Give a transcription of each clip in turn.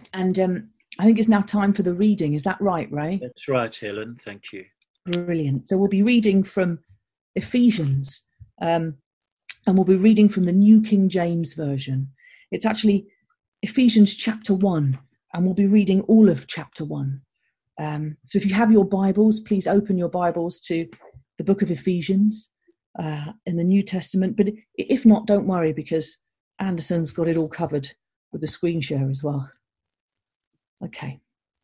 And I think it's now time for the reading. Is that right, Ray? That's right, Helen. Thank you. Brilliant. So we'll be reading from Ephesians, and we'll be reading from the New King James Version. It's actually Ephesians chapter 1, and we'll be reading all of chapter 1. So if you have your Bibles, please open your Bibles to the book of Ephesians in the New Testament. But if not, don't worry, because Anderson's got it all covered with the screen share as well. Okay.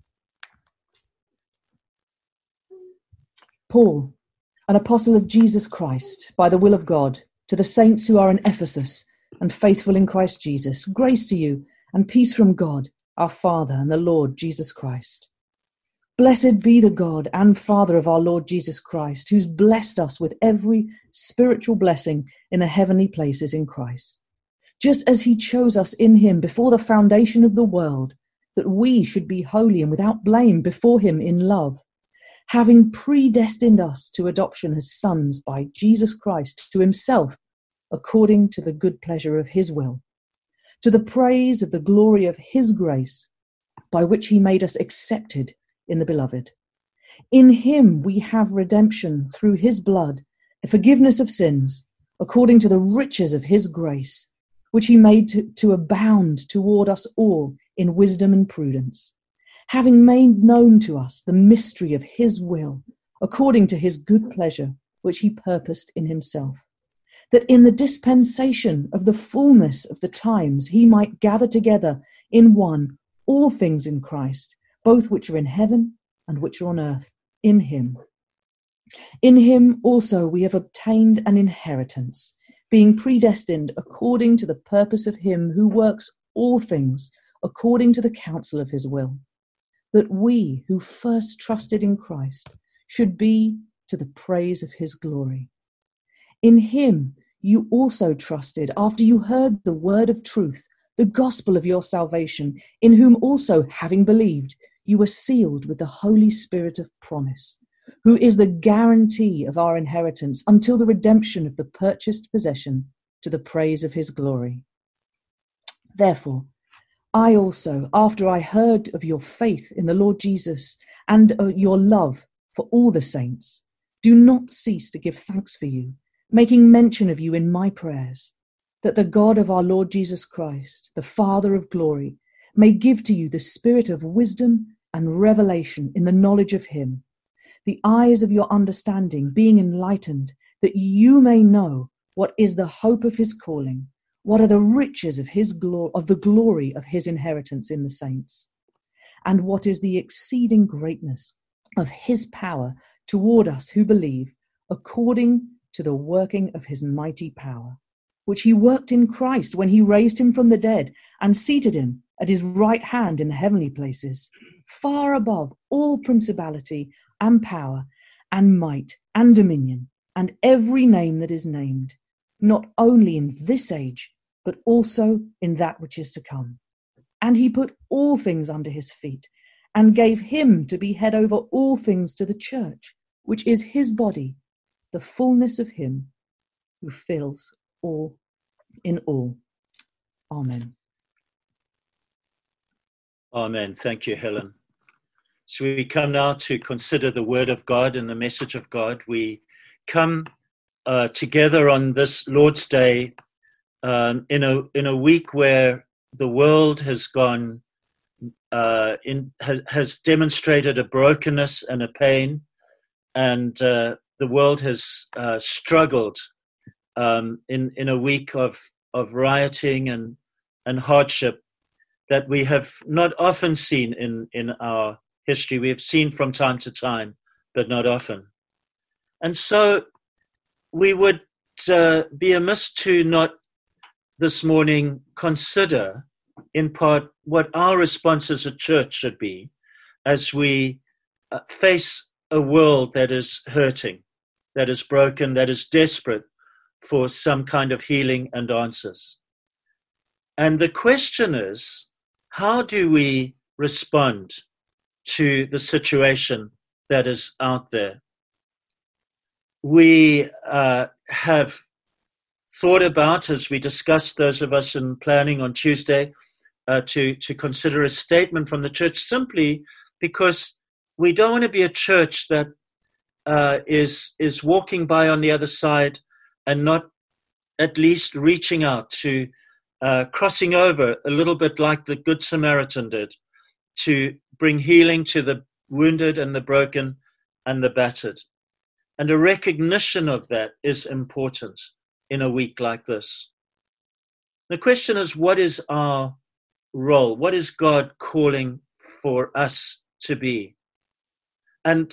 Paul, an apostle of Jesus Christ, by the will of God, to the saints who are in Ephesus and faithful in Christ Jesus, grace to you and peace from God, our Father, and the Lord Jesus Christ. Blessed be the God and Father of our Lord Jesus Christ, who's blessed us with every spiritual blessing in the heavenly places in Christ, just as he chose us in him before the foundation of the world, that we should be holy and without blame before him in love, having predestined us to adoption as sons by Jesus Christ to himself, according to the good pleasure of his will, to the praise of the glory of his grace, by which he made us accepted in the beloved. In him we have redemption through his blood, the forgiveness of sins, according to the riches of his grace, which he made to abound toward us all in wisdom and prudence, having made known to us the mystery of his will, according to his good pleasure, which he purposed in himself, that in the dispensation of the fullness of the times he might gather together in one all things in Christ, both which are in heaven and which are on earth, in him. In him also we have obtained an inheritance, being predestined according to the purpose of him who works all things according to the counsel of his will, that we who first trusted in Christ should be to the praise of his glory. In him you also trusted after you heard the word of truth, the gospel of your salvation, in whom also, having believed, you were sealed with the Holy Spirit of promise, who is the guarantee of our inheritance until the redemption of the purchased possession, to the praise of his glory. Therefore, I also, after I heard of your faith in the Lord Jesus and your love for all the saints, do not cease to give thanks for you, making mention of you in my prayers, that the God of our Lord Jesus Christ, the Father of glory, may give to you the spirit of wisdom and revelation in the knowledge of him, the eyes of your understanding being enlightened, that you may know what is the hope of his calling, what are the riches of his the glory of his inheritance in the saints, and what is the exceeding greatness of his power toward us who believe, according to the working of his mighty power, which he worked in Christ when he raised him from the dead and seated him at his right hand in the heavenly places, far above all principality and power and might and dominion and every name that is named, not only in this age, but also in that which is to come. And he put all things under his feet and gave him to be head over all things to the church, which is his body, the fullness of him who fills all in all. Amen. Amen. Thank you, Helen. So we come now to consider the word of God and the message of God. We come together on this Lord's Day in a week where the world has gone has demonstrated a brokenness and a pain, and the world has struggled in a week of rioting and hardship that we have not often seen in our history. We have seen from time to time, but not often. And so we would be amiss to not this morning consider in part what our response as a church should be as we face a world that is hurting, that is broken, that is desperate for some kind of healing and answers. And the question is, how do we respond to the situation that is out there? We have thought about, as we discussed, those of us in planning on Tuesday, to consider a statement from the church, simply because we don't want to be a church that is walking by on the other side and not at least reaching out to crossing over a little bit like the Good Samaritan did, to bring healing to the wounded and the broken and the battered. And a recognition of that is important in a week like this. The question is, what is our role? What is God calling for us to be? And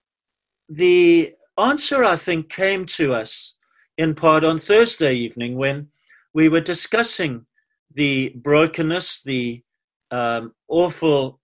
the answer, I think, came to us in part on Thursday evening when we were discussing the brokenness, the awful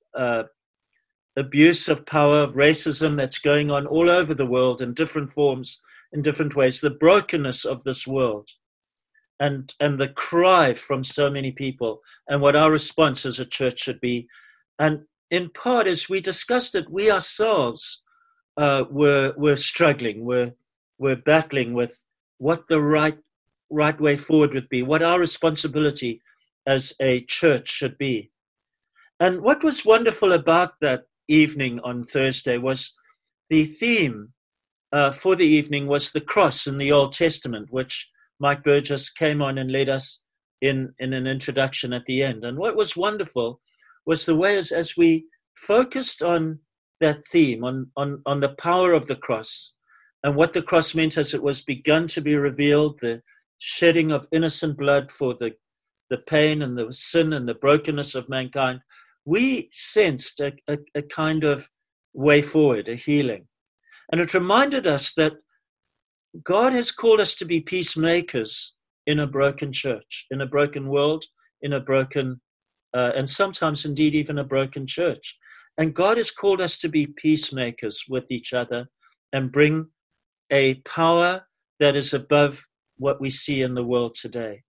abuse of power, of racism that's going on all over the world in different forms, in different ways, the brokenness of this world, and the cry from so many people, and what our response as a church should be. And in part, as we discussed it, we ourselves were struggling, we're battling with what the right way forward would be, what our responsibility as a church should be. And what was wonderful about that evening on Thursday was the theme for the evening was the cross in the Old Testament, which Mike Burgess came on and led us in an introduction at the end. And what was wonderful was the way as we focused on that theme, on the power of the cross and what the cross meant as it was begun to be revealed, the shedding of innocent blood for the pain and the sin and the brokenness of mankind, we sensed a kind of way forward, a healing. And it reminded us that God has called us to be peacemakers in a broken church, in a broken world, in a broken, and sometimes indeed even a broken church. And God has called us to be peacemakers with each other and bring a power that is above what we see in the world today.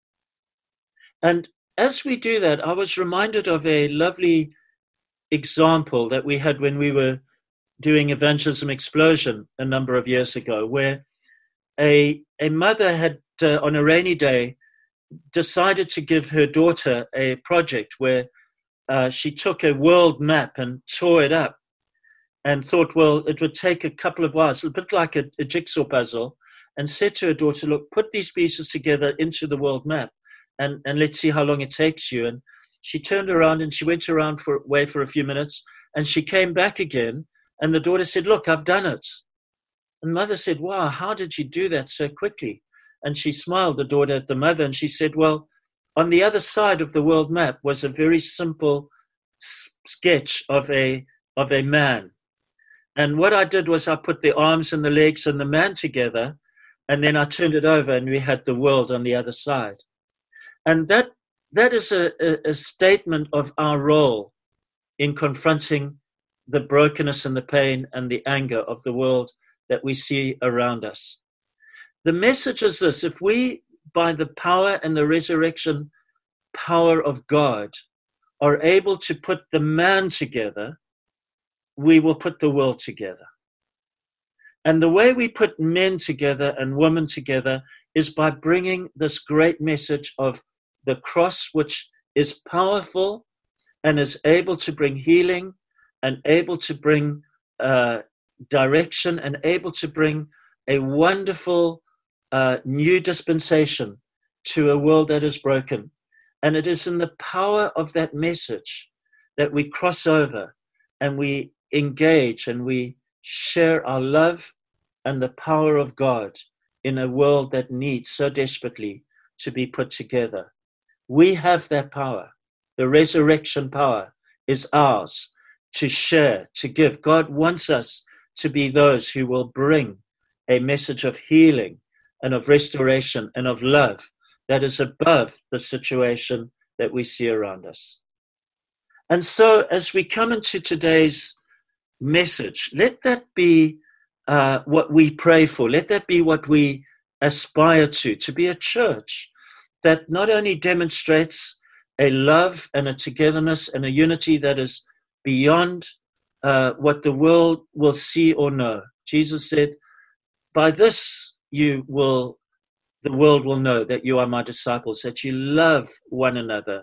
And as we do that, I was reminded of a lovely example that we had when we were doing Evangelism Explosion a number of years ago, where a mother had, on a rainy day, decided to give her daughter a project where she took a world map and tore it up and thought, well, it would take a couple of hours, a bit like a jigsaw puzzle, and said to her daughter, look, put these pieces together into the world map and let's see how long it takes you. And she turned around and she went around for a few minutes and she came back again. And the daughter said, look, I've done it. And mother said, wow, how did you do that so quickly? And she smiled, the daughter, at the mother, and she said, well, on the other side of the world map was a very simple sketch of a man. And what I did was I put the arms and the legs and the man together, and then I turned it over and we had the world on the other side. And that is a statement of our role in confronting the brokenness and the pain and the anger of the world that we see around us. The message is this: if we, by the power and the resurrection power of God, are able to put the man together, we will put the world together. And the way we put men together and women together is by bringing this great message of the cross, which is powerful and is able to bring healing and able to bring direction and able to bring a wonderful new dispensation to a world that is broken. And it is in the power of that message that we cross over and we engage and we share our love and the power of God in a world that needs so desperately to be put together. We have that power. The resurrection power is ours to share, to give. God wants us to be those who will bring a message of healing and of restoration and of love that is above the situation that we see around us. And so as we come into today's message, let that be what we pray for. Let that be what we aspire to be a church that not only demonstrates a love and a togetherness and a unity that is beyond what the world will see or know. Jesus said, by this the world will know that you are my disciples, that you love one another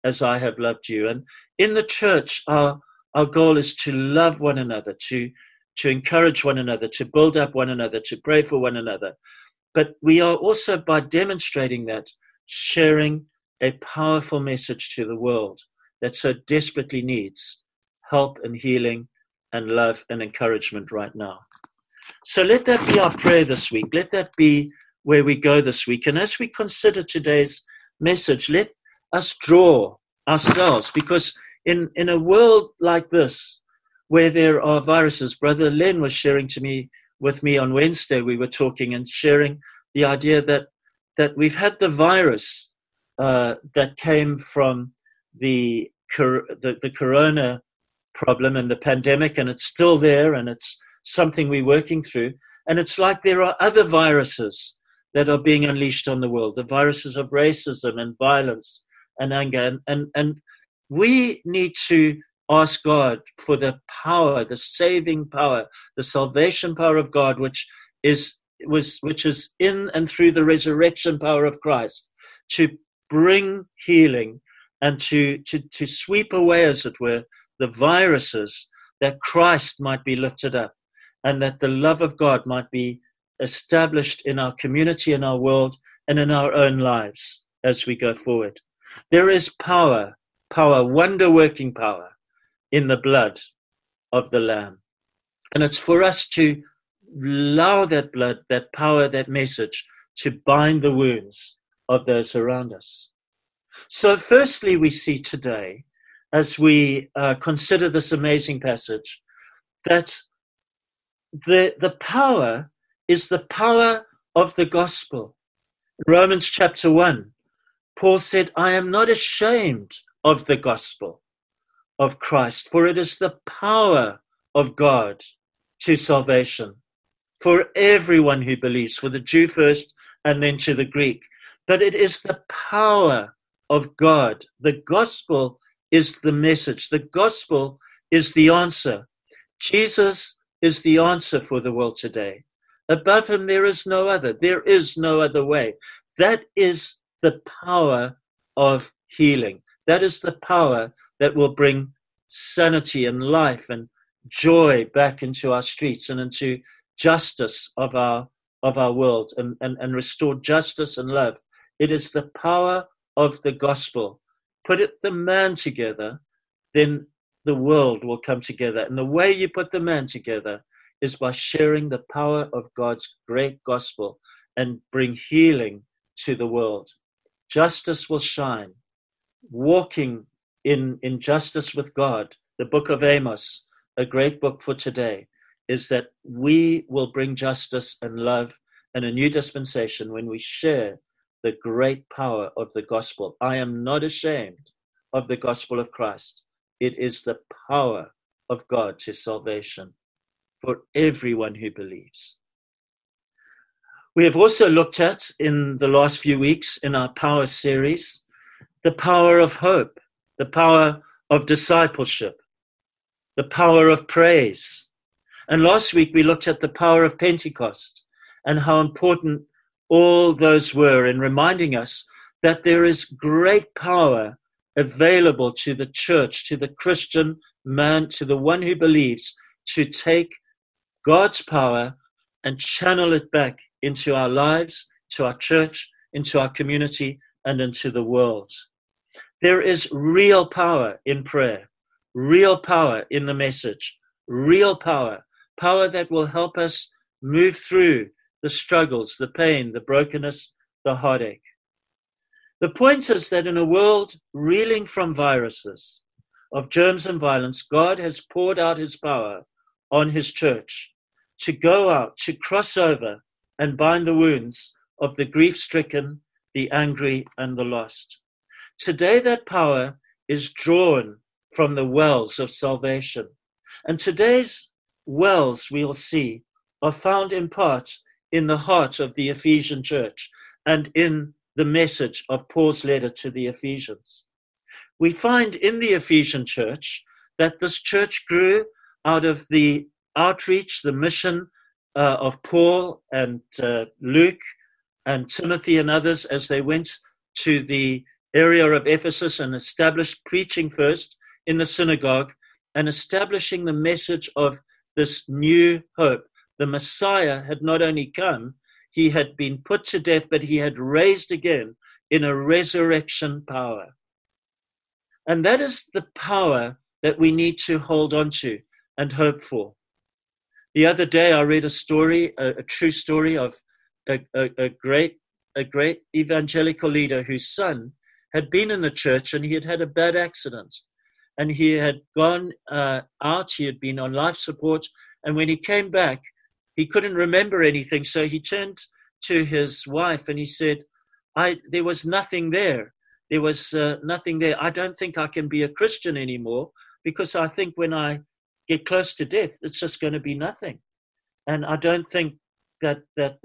as I have loved you. And in the church, our goal is to love one another, to encourage one another, to build up one another, to pray for one another. But we are also, by demonstrating that, sharing a powerful message to the world that so desperately needs help and healing and love and encouragement right now. So let that be our prayer this week. Let that be where we go this week. And as we consider today's message, let us draw ourselves, because in a world like this, where there are viruses, Brother Len was sharing with me on Wednesday, we were talking and sharing the idea that we've had the virus that came from the corona problem and the pandemic, and it's still there, and it's something we're working through. And it's like there are other viruses that are being unleashed on the world, the viruses of racism and violence and anger. And we need to ask God for the power, the saving power, the salvation power of God, which is in and through the resurrection power of Christ, to bring healing and to sweep away, as it were, the viruses, that Christ might be lifted up and that the love of God might be established in our community, in our world, and in our own lives as we go forward. There is power, wonder-working power in the blood of the Lamb. And it's for us to allow that blood, that power, that message to bind the wounds of those around us. So firstly, we see today, as we consider this amazing passage, that the power is the power of the gospel. In Romans chapter 1, Paul said, I am not ashamed of the gospel of Christ, for it is the power of God to salvation for everyone who believes, for the Jew first and then to the Greek. But it is the power of God. The gospel is the message. The gospel is the answer. Jesus is the answer for the world today. Above him, there is no other. There is no other way. That is the power of healing. That is the power that will bring sanity and life and joy back into our streets and into justice of our world and restore justice and love. It is the power of the gospel. Put the man together, then the world will come together. And the way you put the man together is by sharing the power of God's great gospel and bring healing to the world. Justice will shine. Walking in justice with God, the book of Amos, a great book for today, is that we will bring justice and love and a new dispensation when we share the great power of the gospel. I am not ashamed of the gospel of Christ. It is the power of God to salvation for everyone who believes. We have also looked at, in the last few weeks in our Power series, the power of hope, the power of discipleship, the power of praise. And last week we looked at the power of Pentecost and how important all those were in reminding us that there is great power available to the church, to the Christian man, to the one who believes, to take God's power and channel it back into our lives, to our church, into our community, and into the world. There is real power in prayer, real power in the message, real power that will help us move through the struggles, the pain, the brokenness, the heartache. The point is that in a world reeling from viruses, of germs and violence, God has poured out his power on his church to go out, to cross over and bind the wounds of the grief-stricken, the angry, and the lost. Today, that power is drawn from the wells of salvation. And today's wells, we'll see, are found in part in the heart of the Ephesian church and in the message of Paul's letter to the Ephesians. We find in the Ephesian church that this church grew out of the outreach, the mission of Paul and Luke and Timothy and others as they went to the area of Ephesus and established preaching first in the synagogue and establishing the message of this new hope. The Messiah had not only come, he had been put to death, but he had raised again in a resurrection power. And that is the power that we need to hold on to and hope for. The other day I read a story, a true story of a great evangelical leader whose son had been in the church and he had had a bad accident. And he had gone out, he had been on life support, and when he came back, he couldn't remember anything. So he turned to his wife and he said, there was nothing there. There was nothing there. I don't think I can be a Christian anymore because I think when I get close to death, it's just going to be nothing. And I don't think that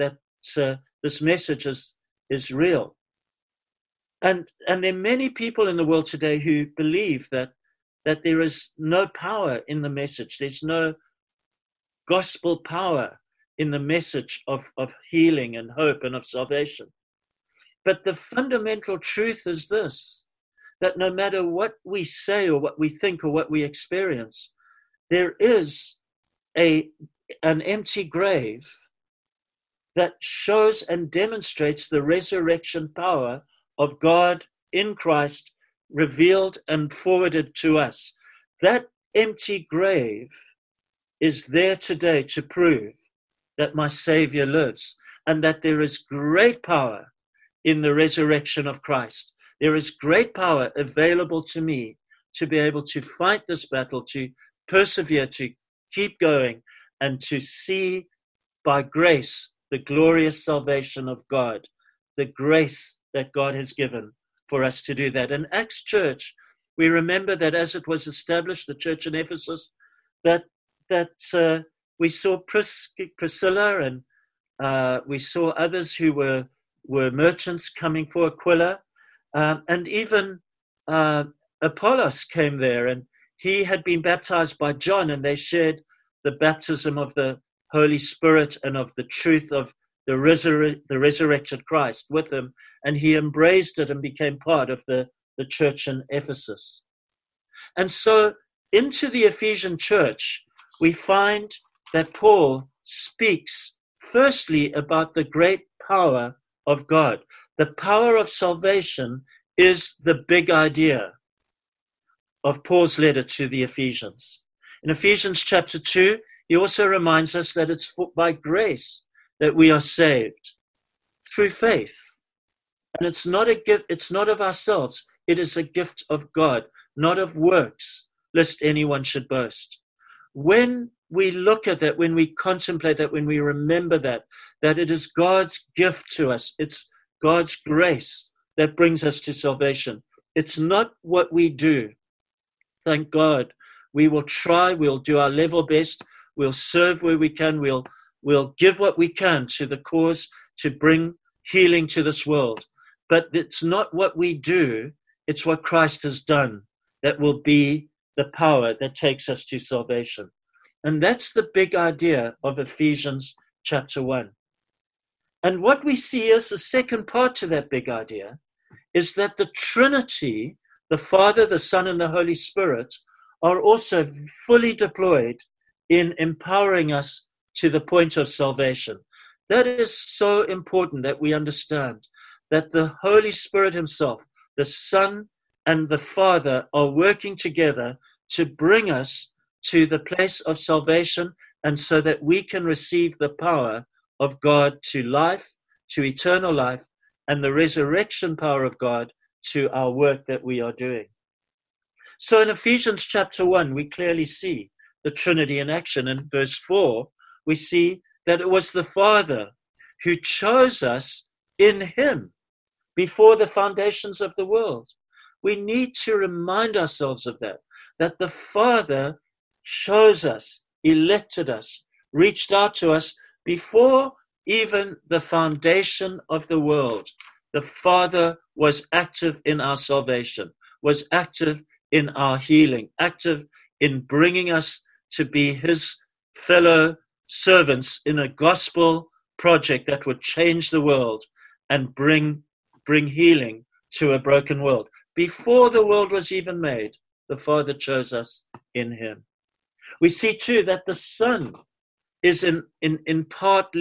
this message is real. And there are many people in the world today who believe that there is no power in the message. There's no gospel power in the message of healing and hope and of salvation. But the fundamental truth is this, that no matter what we say or what we think or what we experience, there is an empty grave that shows and demonstrates the resurrection power of God in Christ revealed and forwarded to us. That empty grave is there today to prove that my Savior lives and that there is great power in the resurrection of Christ. There is great power available to me to be able to fight this battle, to persevere, to keep going, and to see by grace the glorious salvation of God, the grace that God has given for us to do that. In Acts Church, we remember that as it was established, the church in Ephesus, that we saw Priscilla and we saw others who were merchants coming for Aquila, and even Apollos came there, and he had been baptized by John, and they shared the baptism of the Holy Spirit and of the truth of the resurrected Christ with him, and he embraced it and became part of the church in Ephesus. And so into the Ephesian church, we find that Paul speaks firstly about the great power of God. The power of salvation is the big idea of Paul's letter to the Ephesians. In Ephesians chapter 2, he also reminds us that it's by grace that we are saved through faith. And it's not a gift, it's not of ourselves. It is a gift of God, not of works, lest anyone should boast. When we look at that, when we contemplate that, when we remember that it is God's gift to us, it's God's grace that brings us to salvation. It's not what we do. Thank God. We will try, we'll do our level best, we'll serve where we can, we'll give what we can to the cause to bring healing to this world. But it's not what we do, it's what Christ has done that will be the power that takes us to salvation. And that's the big idea of Ephesians chapter 1. And what we see as the second part to that big idea is that the Trinity, the Father, the Son, and the Holy Spirit, are also fully deployed in empowering us to the point of salvation. That is so important that we understand that the Holy Spirit himself, the Son and the Father, are working together to bring us to the place of salvation, and so that we can receive the power of God to life, to eternal life, and the resurrection power of God to our work that we are doing. So in Ephesians chapter 1, we clearly see the Trinity in action. In verse 4, we see that it was the Father who chose us in him before the foundations of the world. We need to remind ourselves of that the Father chose us, elected us, reached out to us before even the foundation of the world. The Father was active in our salvation, was active in our healing, active in bringing us to be his fellow servants in a gospel project that would change the world and bring healing to a broken world. Before the world was even made, the Father chose us in him. We see too that the Son is in part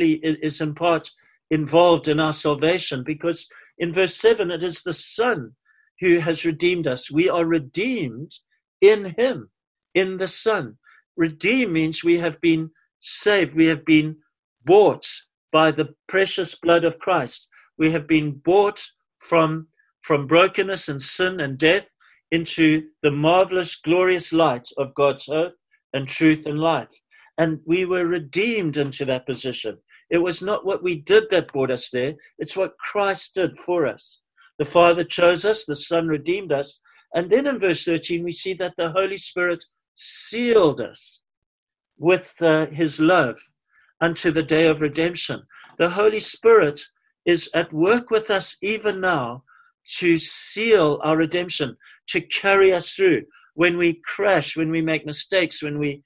involved in our salvation, because in verse 7 it is the Son who has redeemed us. We are redeemed in him, in the Son. Redeem means we have been saved. We have been bought by the precious blood of Christ. We have been bought from brokenness and sin and death into the marvelous, glorious light of God's hope and truth and life. And we were redeemed into that position. It was not what we did that brought us there. It's what Christ did for us. The Father chose us, the Son redeemed us. And then in verse 13, we see that the Holy Spirit sealed us with his love unto the day of redemption. The Holy Spirit is at work with us even now to seal our redemption, to carry us through. When we crash, when we make mistakes, when we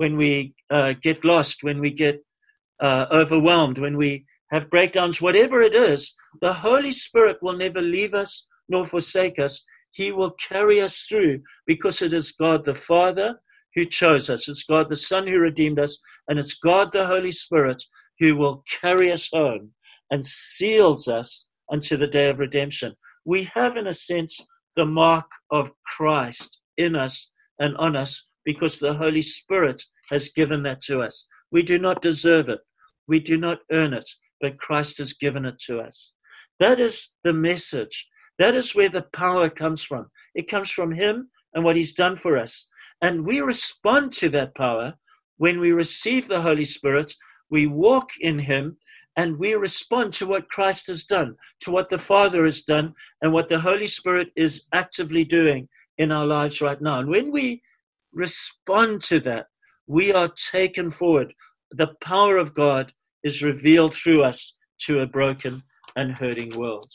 get lost, when we get overwhelmed, when we have breakdowns, whatever it is, the Holy Spirit will never leave us nor forsake us. He will carry us through, because it is God the Father who chose us. It's God the Son who redeemed us, and it's God the Holy Spirit who will carry us home and seals us unto the day of redemption. We have, in a sense, the mark of Christ in us and on us, because the Holy Spirit has given that to us. We do not deserve it. We do not earn it, but Christ has given it to us. That is the message. That is where the power comes from. It comes from him and what he's done for us. And we respond to that power when we receive the Holy Spirit. We walk in him, and we respond to what Christ has done, to what the Father has done, and what the Holy Spirit is actively doing in our lives right now. And when we respond to that, we are taken forward. The power of God is revealed through us to a broken and hurting world.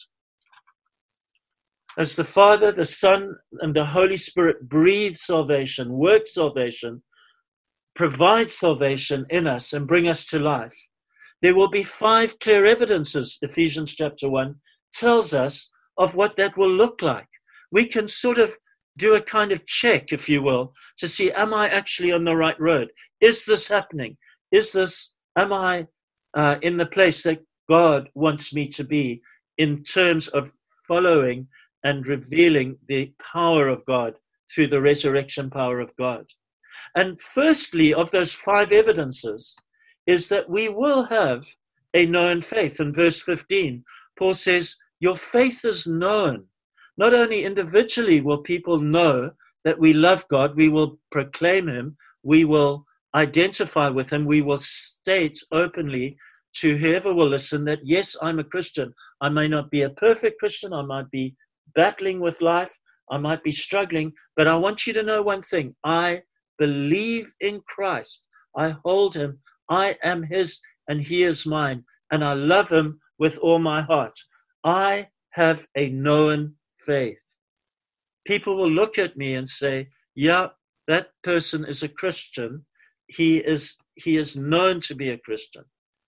As the Father, the Son, and the Holy Spirit breathe salvation, work salvation, provide salvation in us and bring us to life, there will be 5 clear evidences, Ephesians chapter 1 tells us, of what that will look like. We can sort of do a kind of check, if you will, to see, am I actually on the right road? Is this happening? Am I in the place that God wants me to be in terms of following and revealing the power of God through the resurrection power of God? And firstly, of those 5 evidences is that we will have a known faith. In verse 15, Paul says, your faith is known. Not only individually will people know that we love God, we will proclaim him, we will identify with him, we will state openly to whoever will listen that, yes, I'm a Christian. I may not be a perfect Christian, I might be battling with life, I might be struggling, but I want you to know one thing. I believe in Christ. I hold him. I am his and he is mine. And I love him with all my heart. I have a known faith. People will look at me and say, yeah, that person is a Christian. He is known to be a Christian.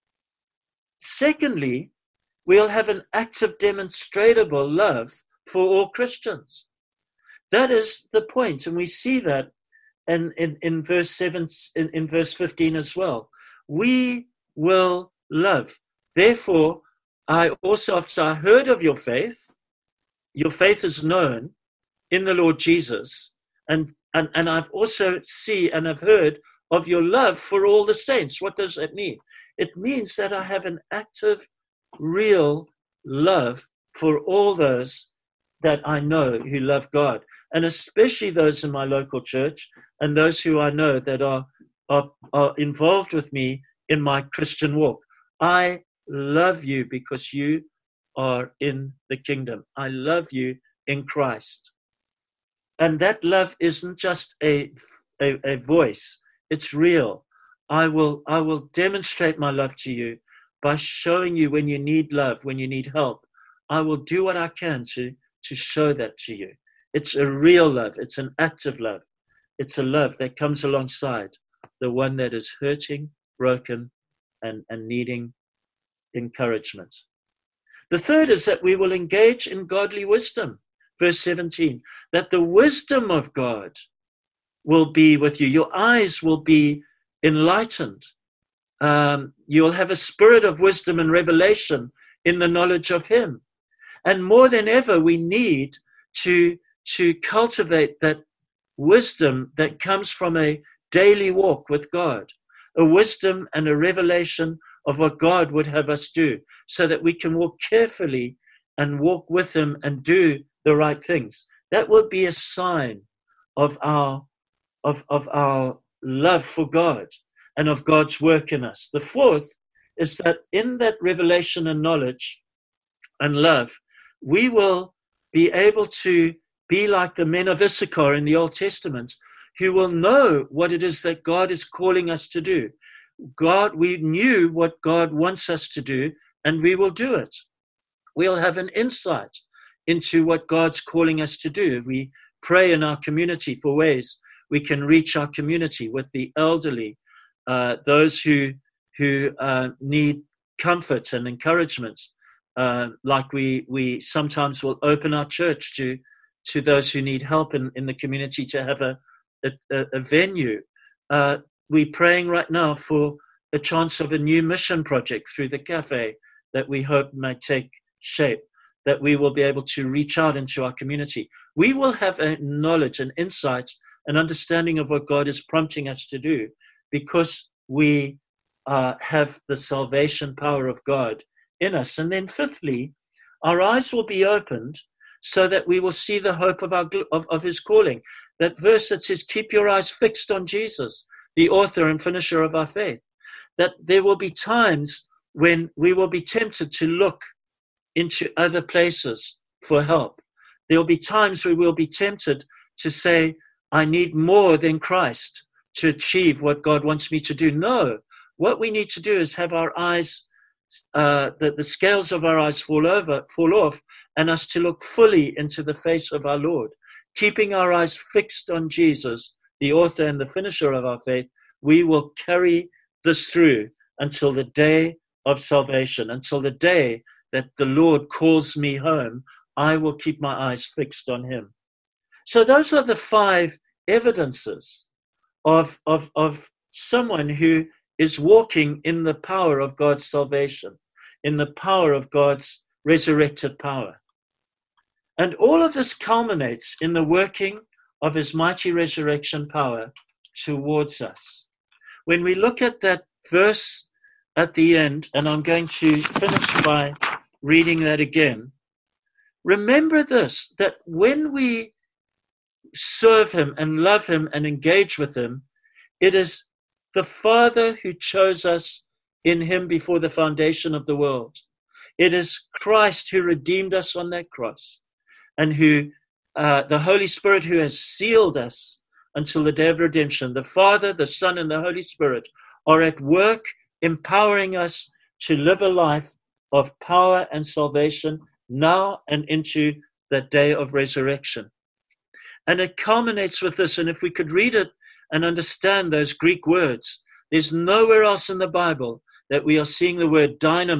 Secondly, we'll have an active, demonstrable love for all Christians. That is the point, and we see that in verse 7, in verse 15 as well. We will love. Therefore, I also, after I heard of your faith is known in the Lord Jesus, and I've also see and have heard of your love for all the saints. What does that mean? It means that I have an active, real love for all those that I know who love God, and especially those in my local church and those who I know that are involved with me in my Christian walk. I love you because you are in the kingdom. I love you in Christ. And that love isn't just a voice. It's real. I will demonstrate my love to you by showing you when you need love, when you need help. I will do what I can to show that to you. It's a real love. It's an active love. It's a love that comes alongside the one that is hurting, broken, and needing encouragement. The third is that we will engage in godly wisdom. Verse 17, that the wisdom of God will be with you. Your eyes will be enlightened. You'll have a spirit of wisdom and revelation in the knowledge of him. And more than ever, we need to cultivate that wisdom that comes from a daily walk with God, a wisdom and a revelation of what God would have us do, so that we can walk carefully and walk with him and do the right things. That will be a sign of our love for God and of God's work in us. The fourth is that in that revelation and knowledge and love, we will be able to be like the men of Issachar in the Old Testament, who will know what it is that God is calling us to do. We knew what God wants us to do, and we will do it. We'll have an insight into what God's calling us to do. We pray in our community for ways we can reach our community with the elderly, those who need comfort and encouragement. Like we sometimes will open our church to those who need help in the community, to have a venue. We're praying right now for a chance of a new mission project through the cafe that we hope may take shape, that we will be able to reach out into our community. We will have a knowledge and insight and understanding of what God is prompting us to do, because we have the salvation power of God in us. And then fifthly, our eyes will be opened so that we will see the hope of his calling. That verse that says, keep your eyes fixed on Jesus, the author and finisher of our faith. That there will be times when we will be tempted to look into other places for help. There will be times where we'll be tempted to say, I need more than Christ to achieve what God wants me to do. No, what we need to do is have our eyes, the scales of our eyes fall off, and us to look fully into the face of our Lord. Keeping our eyes fixed on Jesus, the author and the finisher of our faith, we will carry this through until the day of salvation, until the day that the Lord calls me home. I will keep my eyes fixed on him. So those are the 5 evidences of someone who is walking in the power of God's salvation, in the power of God's resurrected power. And all of this culminates in the working of his mighty resurrection power towards us. When we look at that verse at the end, and I'm going to finish by reading that again, remember this, that when we serve him and love him and engage with him, it is the Father who chose us in him before the foundation of the world. It is Christ who redeemed us on that cross, and who the Holy Spirit who has sealed us until the day of redemption. The Father, the Son, and the Holy Spirit are at work empowering us to live a life of power and salvation now and into the day of resurrection. And it culminates with this, and if we could read it and understand those Greek words, there's nowhere else in the Bible that we are seeing the word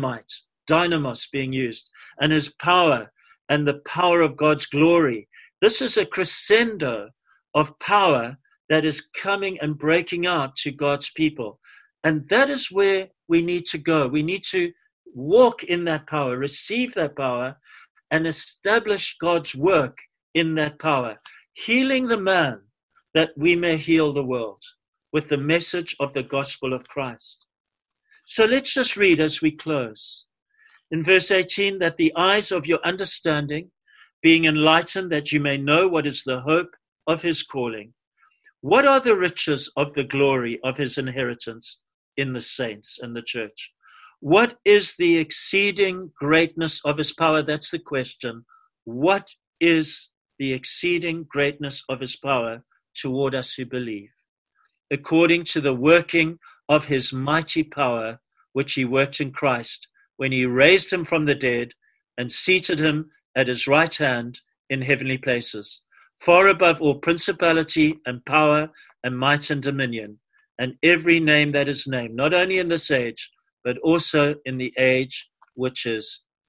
dynamos being used, and his power and the power of God's glory. This is a crescendo of power that is coming and breaking out to God's people. And that is where we need to go. We need to walk in that power, receive that power, and establish God's work in that power, healing the man that we may heal the world with the message of the gospel of Christ. So let's just read as we close. In verse 18, that the eyes of your understanding being enlightened, that you may know what is the hope of his calling. What are the riches of the glory of his inheritance in the saints and the church? What is the exceeding greatness of his power? That's the question. What is the exceeding greatness of his power toward us who believe? According to the working of his mighty power, which he worked in Christ, when he raised him from the dead and seated him at his right hand in heavenly places, far above all principality and power and might and dominion, and every name that is named, not only in this age, but also in the age which is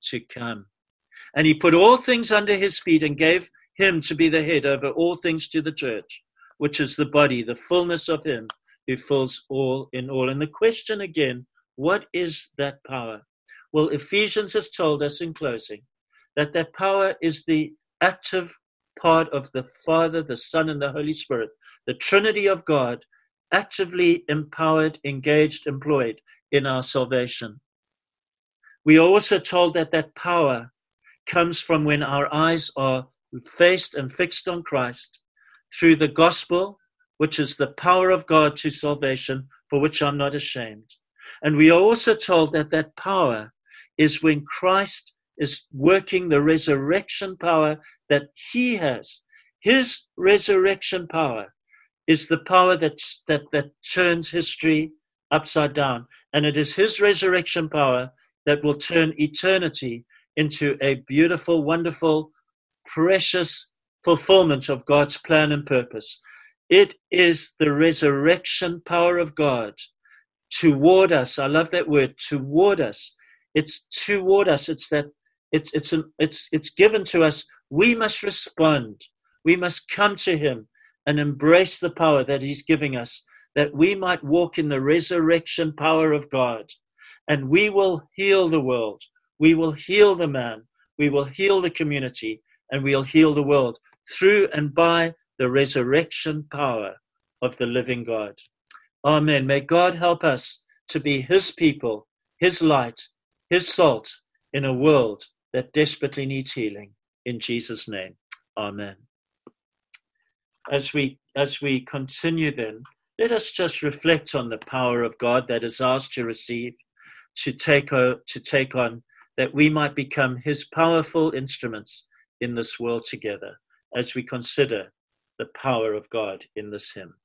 to come. And he put all things under his feet and gave him to be the head over all things to the church, which is the body, the fullness of him who fills all in all. And the question again, what is that power? Well, Ephesians has told us in closing that that power is the active part of the Father, the Son, and the Holy Spirit, the Trinity of God, actively empowered, engaged, employed in our salvation. We are also told that that power comes from when our eyes are faced and fixed on Christ through the gospel, which is the power of God to salvation, for which I'm not ashamed. And we are also told that that power is when Christ is working the resurrection power that he has. His resurrection power is the power that turns history upside down. And it is his resurrection power that will turn eternity into a beautiful, wonderful, precious fulfillment of God's plan and purpose. It is the resurrection power of God toward us. I love that word, toward us. It's toward us. It's that it's given to us. We must respond. We must come to him and embrace the power that he's giving us, that we might walk in the resurrection power of God. And we will heal the world. We will heal the man. We will heal the community. And we'll heal the world through and by the resurrection power of the living God. Amen. May God help us to be his people, his light, his salt in a world that desperately needs healing. In Jesus' name, amen. As we continue then, let us just reflect on the power of God that is ours to receive, to take on, that we might become his powerful instruments in this world together as we consider the power of God in this hymn.